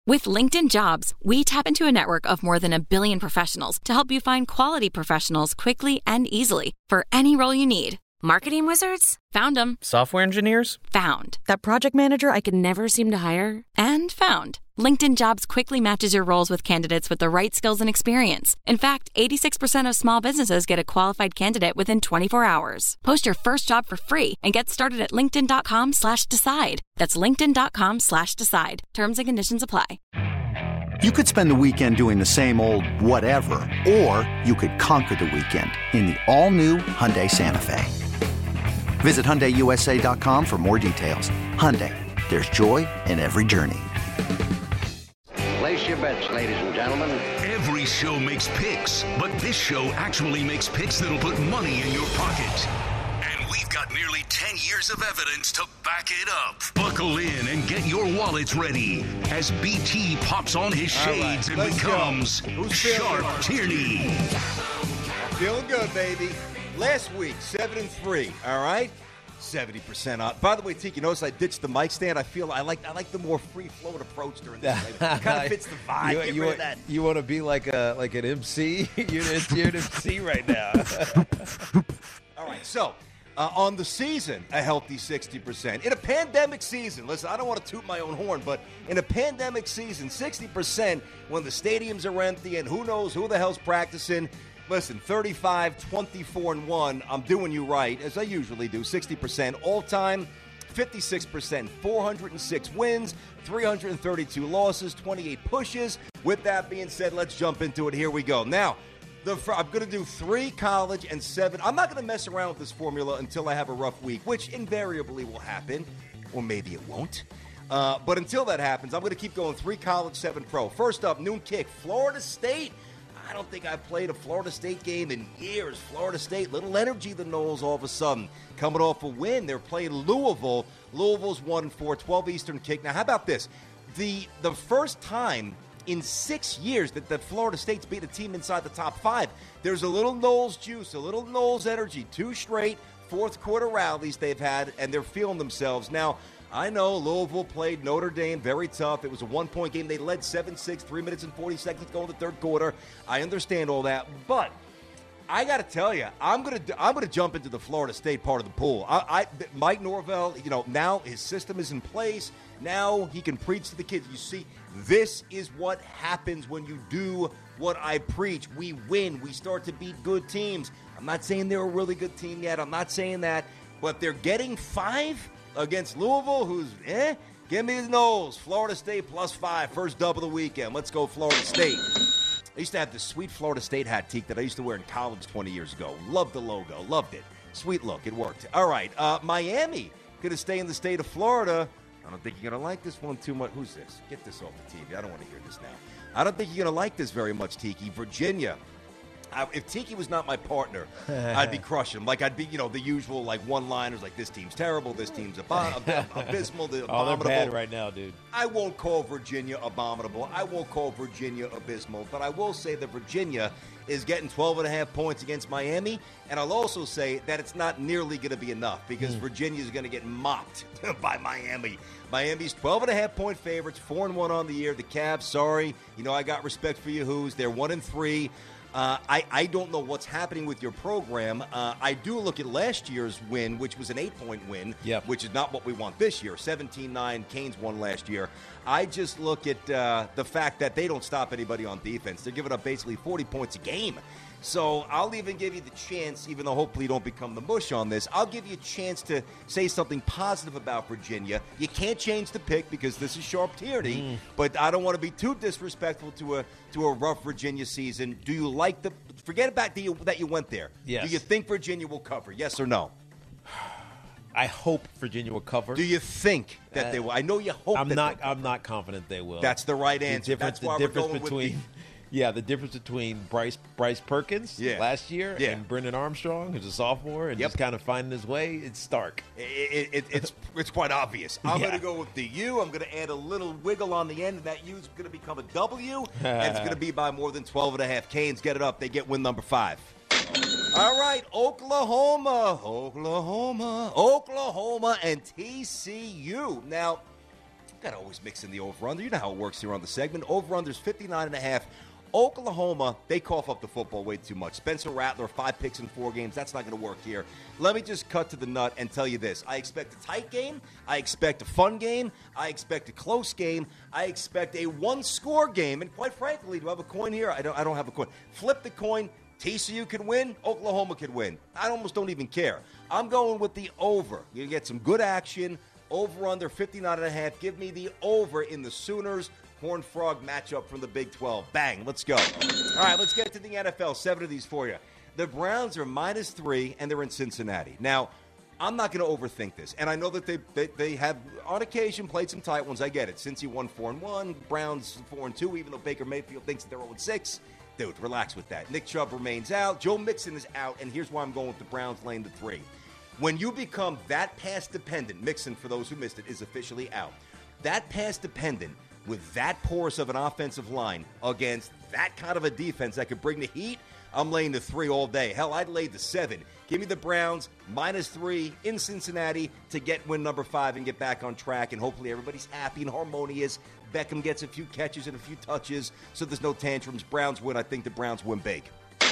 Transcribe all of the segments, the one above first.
With LinkedIn Jobs, we tap into a network of more than 1 billion professionals to help you find quality professionals quickly and easily for any role you need. Marketing wizards? Found them. Software engineers? Found. That project manager I could never seem to hire? And found. LinkedIn Jobs quickly matches your roles with candidates with the right skills and experience. In fact, 86% of small businesses get a qualified candidate within 24 hours. Post your first job for free and get started at linkedin.com/decide. That's linkedin.com/decide. Terms and conditions apply. You could spend the weekend doing the same old whatever, or you could conquer the weekend in the all-new Hyundai Santa Fe. Visit HyundaiUSA.com for more details. Hyundai, there's joy in every journey. Place your bets, ladies and gentlemen. Every show makes picks, but this show actually makes picks that'll put money in your pocket. And we've got nearly 10 years of evidence to back it up. Buckle in and get your wallets ready as BT pops on his shades and becomes Sharp Tierney. Feeling good, baby. Last week, 7-3, all right? 70% off. By the way, Tiki, notice I ditched the mic stand. I like the more free-flowing approach during this. It kind of fits the vibe. Get rid of that. You want to be like an MC? You're an MC right now. All right, so on the season, a healthy 60%. In a pandemic season, listen, I don't want to toot my own horn, but in a pandemic season, 60% when the stadiums are empty and who knows who the hell's practicing. Listen, 35, 24, and 1. I'm doing you right, as I usually do. 60% all-time, 56%, 406 wins, 332 losses, 28 pushes. With that being said, let's jump into it. Here we go. Now, I'm going to do 3 college and 7. I'm not going to mess around with this formula until I have a rough week, which invariably will happen, or maybe it won't. But until that happens, I'm going to keep going 3 college, 7 pro. First up, noon kick, Florida State. I don't think I've played a Florida State game in years. Florida State, little energy, the Noles all of a sudden. Coming off a win, they're playing Louisville. Louisville's 1-4, 12 Eastern kick. Now, how about this? The first time in 6 years that the Florida State's beat a team inside the top 5. There's a little Noles juice, a little Noles energy. 2 straight fourth-quarter rallies they've had, and they're feeling themselves. Now, I know Louisville played Notre Dame very tough. It was a 1-point game. They led 7-6, 3 minutes and 40 seconds to go in the third quarter. I understand all that, but I got to tell you, I'm gonna jump into the Florida State part of the pool. Mike Norvell, now his system is in place. Now he can preach to the kids. You see, this is what happens when you do what I preach. We win. We start to beat good teams. I'm not saying they're a really good team yet. I'm not saying that, but they're getting 5 against Louisville, who's, give me the Noles. Florida State +5, first dub of the weekend. Let's go Florida State. I used to have this sweet Florida State hat, Teak, that I used to wear in college 20 years ago. Loved the logo. Loved it. Sweet look. It worked. All right. Miami going to stay in the state of Florida. I don't think you're going to like this one too much. Who's this? Get this off the TV. I don't want to hear this now. I don't think you're going to like this very much, Tiki. Virginia. If Tiki was not my partner, I'd be crushing him. Like, I'd be, the usual, one-liners, like, this team's terrible, this team's abysmal, the abominable. Oh, they're bad right now, dude. I won't call Virginia abominable. I won't call Virginia abysmal. But I will say that Virginia is getting 12.5 points against Miami. And I'll also say that it's not nearly going to be enough because Virginia is going to get mopped by Miami. Miami's 12.5-point favorites, 4-1 on the year. The Cavs, sorry. I got respect for you, Who's. They're 1-3. I don't know what's happening with your program. I do look at last year's win, which was an 8-point win, which is not what we want this year. 17-9, Canes won last year. I just look at the fact that they don't stop anybody on defense. They're giving up basically 40 points a game. So I'll even give you the chance, even though hopefully you don't become the mush on this, I'll give you a chance to say something positive about Virginia. You can't change the pick because this is Sharp Tierney, but I don't want to be too disrespectful to a rough Virginia season. Do you like forget about that you went there. Yes. Do you think Virginia will cover, yes or no? I hope Virginia will cover. Do you think that they will? I know you hope I'm not confident they will. That's the right answer. That's why we're going with the difference between Bryce Perkins last year and Brendan Armstrong, who's a sophomore and just kind of finding his way, it's stark. It's quite obvious. I'm going to go with the U. I'm going to add a little wiggle on the end, and that U is going to become a W, and it's going to be by more than 12.5. Canes get it up. They get win number 5. All right, Oklahoma, and TCU. Now, Got to always mix in the over-under. You know how it works here on the segment. Over-under's 59.5. Oklahoma, they cough up the football way too much. Spencer Rattler, 5 picks in 4 games. That's not going to work here. Let me just cut to the nut and tell you this. I expect a tight game. I expect a fun game. I expect a close game. I expect a one-score game. And quite frankly, do I have a coin here? I don't have a coin. Flip the coin. TCU can win. Oklahoma can win. I almost don't even care. I'm going with the over. You get some good action. Over under 59.5. Give me the over in the Sooners Horned Frog matchup from the Big 12. Bang, let's go. All right, let's get to the NFL. 7 of these for you. The Browns are -3, and they're in Cincinnati. Now, I'm not going to overthink this, and I know that they have, on occasion, played some tight ones. I get it. Cincy won 4-1, Browns 4-2, even though Baker Mayfield thinks that they're 0-6. Dude, relax with that. Nick Chubb remains out. Joe Mixon is out, and here's why I'm going with the Browns laying the 3. When you become that pass-dependent, Mixon, for those who missed it, is officially out. That pass-dependent with that porous of an offensive line against that kind of a defense that could bring the heat, I'm laying the 3 all day. Hell, I'd lay the 7. Give me the Browns -3 in Cincinnati to get win number 5 and get back on track, and hopefully everybody's happy and harmonious. Beckham gets a few catches and a few touches, so there's no tantrums. Browns win. I think the Browns win big.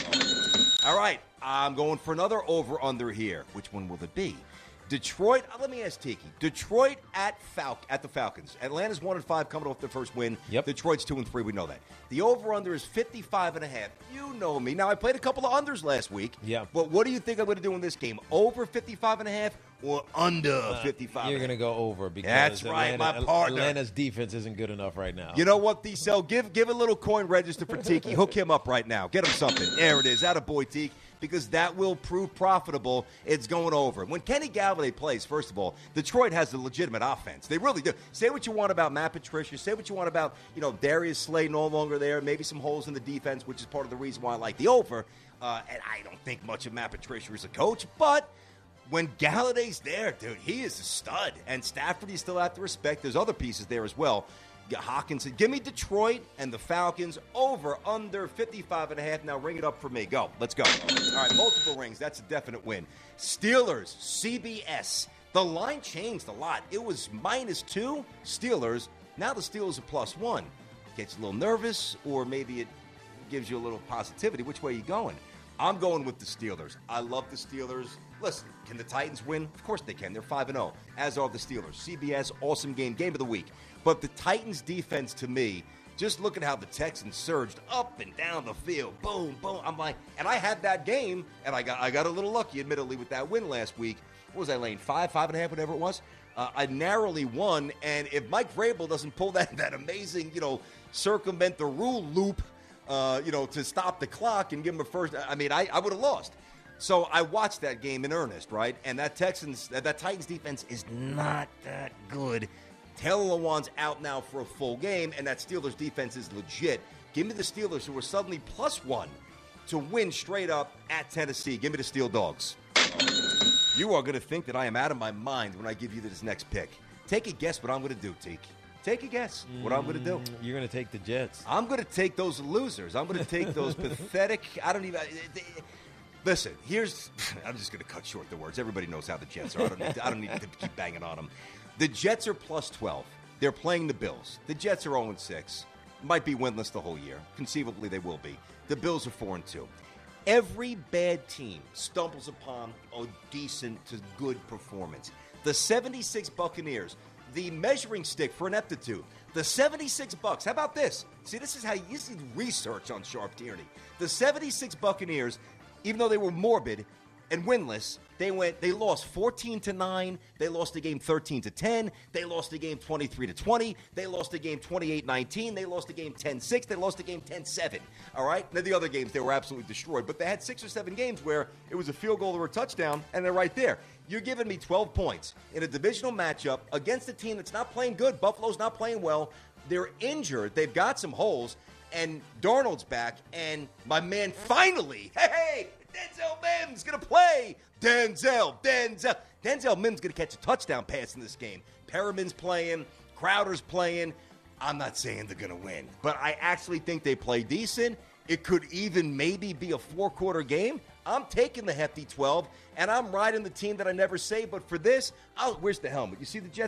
All right, I'm going for another over-under here. Which one will it be? Detroit, let me ask Tiki. Detroit at the Falcons. Atlanta's 1-5 coming off their first win. Yep. Detroit's 2-3. We know that. The over-under is 55.5. You know me. Now, I played a couple of unders last week. Yeah. But what do you think I'm going to do in this game? Over 55.5 or under 55? You're going to go over because that's right, my partner. Atlanta's defense isn't good enough right now. You know what, D-Cell? Give a little coin register for Tiki. Hook him up right now. Get him something. There it is. Attaboy, Tiki. Because that will prove profitable. It's going over. When Kenny Galladay plays, first of all, Detroit has a legitimate offense. They really do. Say what you want about Matt Patricia. Say what you want about, Darius Slay no longer there. Maybe some holes in the defense, which is part of the reason why I like the over. And I don't think much of Matt Patricia as a coach. But when Galladay's there, dude, he is a stud. And Stafford, you still have to respect. There's other pieces there as well. Hawkinson. Give me Detroit and the Falcons over under 55.5. Now ring it up for me. Go. Let's go. All right, multiple rings. That's a definite win. Steelers, CBS. The line changed a lot. It was -2 Steelers. Now the Steelers are +1. Gets you a little nervous, or maybe it gives you a little positivity. Which way are you going? I'm going with the Steelers. I love the Steelers. Listen, can the Titans win? Of course they can. They're 5-0, as are the Steelers. CBS, awesome game of the week. But the Titans' defense, to me, just look at how the Texans surged up and down the field. Boom, boom. I'm like, and I had that game, and I got a little lucky, admittedly, with that win last week. What was I laying? 5.5, whatever it was? I narrowly won, and if Mike Vrabel doesn't pull that amazing, circumvent the rule loop, to stop the clock and give him a first, I would have lost. So I watched that game in earnest, right? And that Titans defense is not that good. Taylor Lewan's out now for a full game, and that Steelers defense is legit. Give me the Steelers, who are suddenly +1 to win straight up at Tennessee. Give me the Steel Dogs. You are going to think that I am out of my mind when I give you this next pick. Take a guess what I'm going to do, Teak. Take a guess what I'm going to do. You're going to take the Jets. I'm going to take those losers. I'm going to take those pathetic. Listen, I'm just going to cut short the words. Everybody knows how the Jets are. I don't need to keep banging on them. The Jets are +12. They're playing the Bills. The Jets are 0-6. Might be winless the whole year. Conceivably, they will be. The Bills are 4-2. Every bad team stumbles upon a decent to good performance. The 76 Buccaneers, the measuring stick for ineptitude. The 76 Bucks. How about this? See, this is how you see research on Sharp Tierney. The 76 Buccaneers, even though they were morbid and winless, they lost 14-9. They lost the game 13-10. They lost the game 23-20. They lost the game 28-19. They lost the game 10-6. They lost the game 10-7. All right? Now, the other games, they were absolutely destroyed. But they had 6 or 7 games where it was a field goal or a touchdown, and they're right there. You're giving me 12 points in a divisional matchup against a team that's not playing good. Buffalo's not playing well. They're injured. They've got some holes. And Darnold's back. And my man finally, hey, Denzel Mims going to play. Denzel Mims going to catch a touchdown pass in this game. Perriman's playing. Crowder's playing. I'm not saying they're going to win, but I actually think they play decent. It could even maybe be a 4-quarter game. I'm taking the hefty 12, and I'm riding the team that I never say. But for this, where's the helmet? You see the Jets?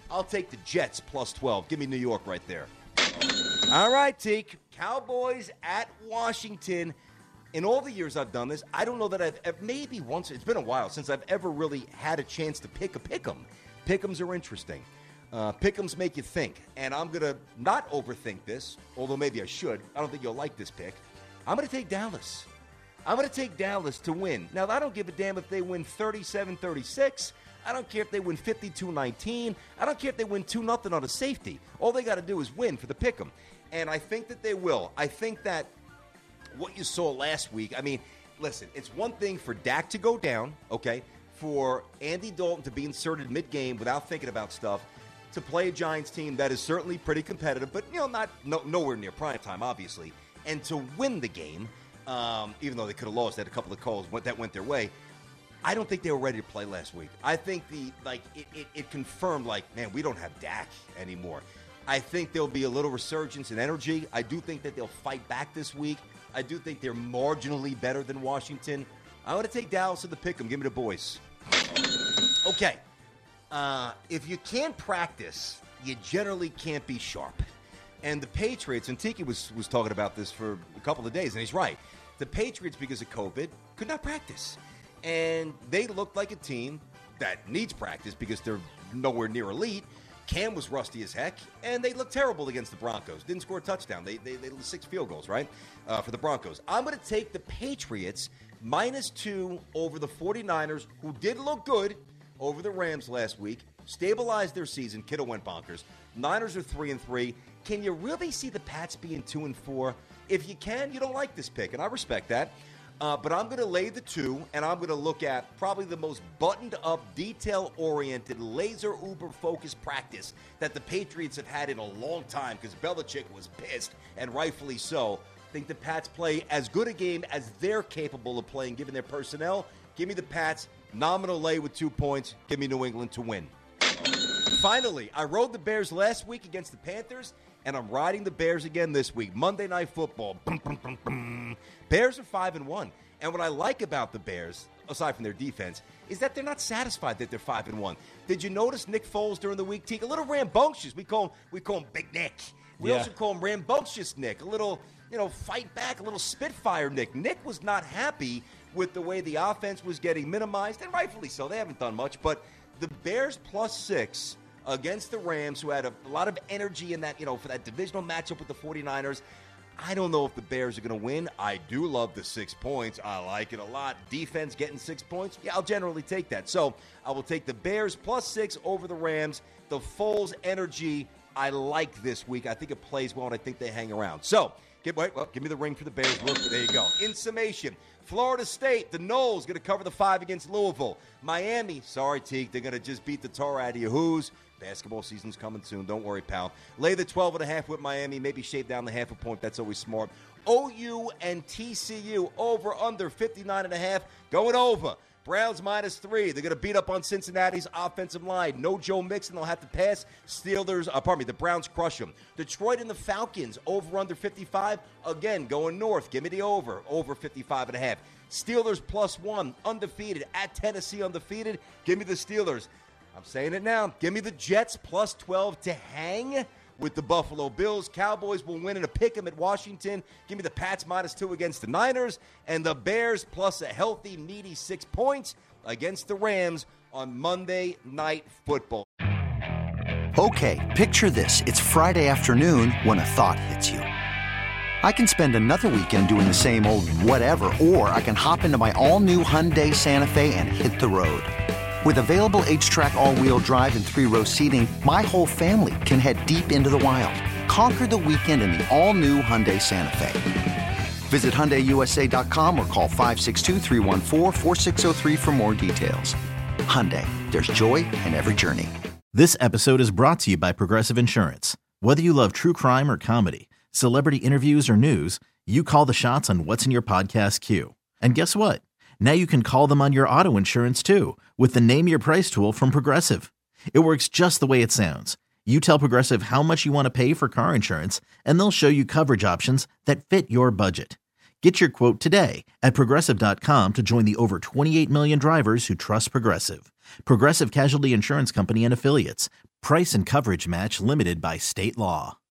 I'll take the Jets plus 12. Give me New York right there. All right, Teak. Cowboys at Washington. In all the years I've done this, I don't know that I've maybe once, it's been a while since I've ever really had a chance to pick a pick'em. Pick'ems are interesting. Pick'ems make you think, and I'm going to not overthink this, although maybe I should. I don't think you'll like this pick. I'm going to take Dallas. I'm going to take Dallas to win. Now, I don't give a damn if they win 37-36. I don't care if they win 52-19. I don't care if they win 2-0 on a safety. All they got to do is win for the pick'em, and I think that they will. I think that what you saw last week, I mean, listen, it's one thing for Dak to go down, okay, for Andy Dalton to be inserted mid-game without thinking about stuff, to play a Giants team that is certainly pretty competitive, but, nowhere near prime time, obviously, and to win the game, even though they could have lost, they had a couple of calls that went their way. I don't think they were ready to play last week. I think it confirmed, man, we don't have Dak anymore. I think there'll be a little resurgence in energy. I do think that they'll fight back this week. I do think they're marginally better than Washington. I'm going to take Dallas to the pick'em. Give me the boys. Okay. If you can't practice, you generally can't be sharp. And the Patriots, and Tiki was talking about this for a couple of days, and he's right. The Patriots, because of COVID, could not practice. And they looked like a team that needs practice because they're nowhere near elite. Cam was rusty as heck, and they looked terrible against the Broncos. Didn't score a touchdown. They 6 field goals, right, for the Broncos. I'm going to take the Patriots -2 over the 49ers, who did look good over the Rams last week, stabilized their season. Kittle went bonkers. Niners are 3-3. Can you really see the Pats being 2-4? If you can, you don't like this pick, and I respect that. But I'm going to lay the 2, and I'm going to look at probably the most buttoned-up, detail-oriented, laser-uber-focused practice that the Patriots have had in a long time because Belichick was pissed, and rightfully so. I think the Pats play as good a game as they're capable of playing given their personnel. Give me the Pats. Nominal lay with 2 points. Give me New England to win. Finally, I rode the Bears last week against the Panthers, and I'm riding the Bears again this week. Monday Night Football. Bears are 5-1. And what I like about the Bears, aside from their defense, is that they're not satisfied that they're 5-1. Did you notice Nick Foles during the week, Teague? A little rambunctious. We call him Big Nick. We also call him rambunctious Nick. A little, fight back, a little Spitfire Nick. Nick was not happy with the way the offense was getting minimized, and rightfully so. They haven't done much. But the Bears +6 against the Rams, who had a lot of energy in that, for that divisional matchup with the 49ers. I don't know if the Bears are going to win. I do love the 6 points. I like it a lot. Defense getting 6 points. Yeah, I'll generally take that. So I will take the Bears +6 over the Rams. The Foles energy I like this week. I think it plays well, and I think they hang around. So give me the ring for the Bears. There you go. In summation, Florida State, the Noles going to cover the 5 against Louisville. Miami, sorry, Teague, they're going to just beat the tar out of you. Who's? Basketball season's coming soon. Don't worry, pal. Lay the 12.5 with Miami. Maybe shave down the half a point. That's always smart. OU and TCU over under 59.5. Going over. Browns -3. They're going to beat up on Cincinnati's offensive line. No Joe Mixon. They'll have to pass. The Browns crush them. Detroit and the Falcons over under 55. Again, going north. Give me the over. Over 55.5. Steelers +1. Undefeated. At Tennessee undefeated. Give me the Steelers. I'm saying it now. Give me the Jets +12 to hang with the Buffalo Bills. Cowboys will win in a pick'em at Washington. Give me the Pats -2 against the Niners. And the Bears plus a healthy, meaty 6 points against the Rams on Monday Night Football. Okay, picture this. It's Friday afternoon when a thought hits you. I can spend another weekend doing the same old whatever, or I can hop into my all-new Hyundai Santa Fe and hit the road. With available H-Track all-wheel drive and 3-row seating, my whole family can head deep into the wild. Conquer the weekend in the all-new Hyundai Santa Fe. Visit HyundaiUSA.com or call 562-314-4603 for more details. Hyundai, there's joy in every journey. This episode is brought to you by Progressive Insurance. Whether you love true crime or comedy, celebrity interviews or news, you call the shots on what's in your podcast queue. And guess what? Now you can call them on your auto insurance too with the Name Your Price tool from Progressive. It works just the way it sounds. You tell Progressive how much you want to pay for car insurance, and they'll show you coverage options that fit your budget. Get your quote today at Progressive.com to join the over 28 million drivers who trust Progressive. Progressive Casualty Insurance Company and Affiliates. Price and coverage match limited by state law.